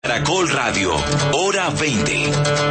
Caracol Radio, hora 20.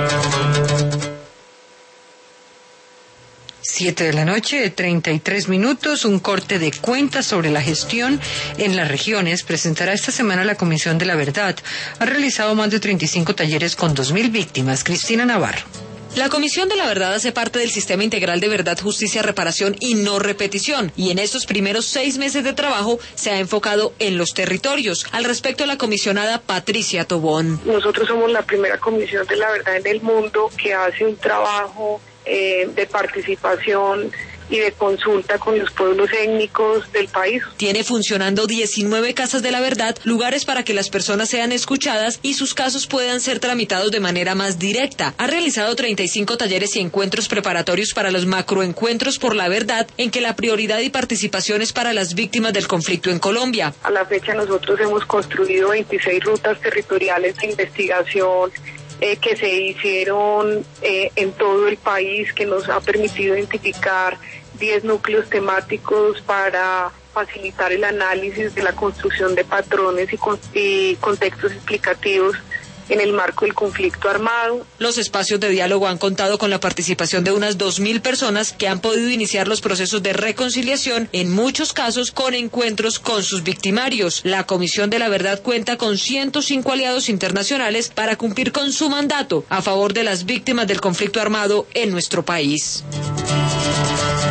7:33 p.m, un corte de cuentas sobre la gestión en las regiones presentará esta semana la Comisión de la Verdad. Ha realizado más de 35 talleres con 2.000 víctimas. Cristina Navarro. La Comisión de la Verdad hace parte del Sistema Integral de Verdad, Justicia, Reparación y No Repetición, y en estos primeros 6 meses de trabajo se ha enfocado en los territorios. Al respecto, la comisionada Patricia Tobón. Nosotros somos la primera Comisión de la Verdad en el mundo que hace un trabajo de participación y de consulta con los pueblos étnicos del país. Tiene funcionando 19 casas de la verdad, lugares para que las personas sean escuchadas y sus casos puedan ser tramitados de manera más directa. Ha realizado 35 talleres y encuentros preparatorios para los macroencuentros por la verdad, en que la prioridad y participación es para las víctimas del conflicto en Colombia. A la fecha nosotros hemos construido 26 rutas territoriales de investigación que se hicieron en todo el país, que nos ha permitido identificar 10 núcleos temáticos para facilitar el análisis de la construcción de patrones y contextos explicativos en el marco del conflicto armado. Los espacios de diálogo han contado con la participación de unas 2.000 personas que han podido iniciar los procesos de reconciliación, en muchos casos con encuentros con sus victimarios. La Comisión de la Verdad cuenta con 105 aliados internacionales para cumplir con su mandato a favor de las víctimas del conflicto armado en nuestro país.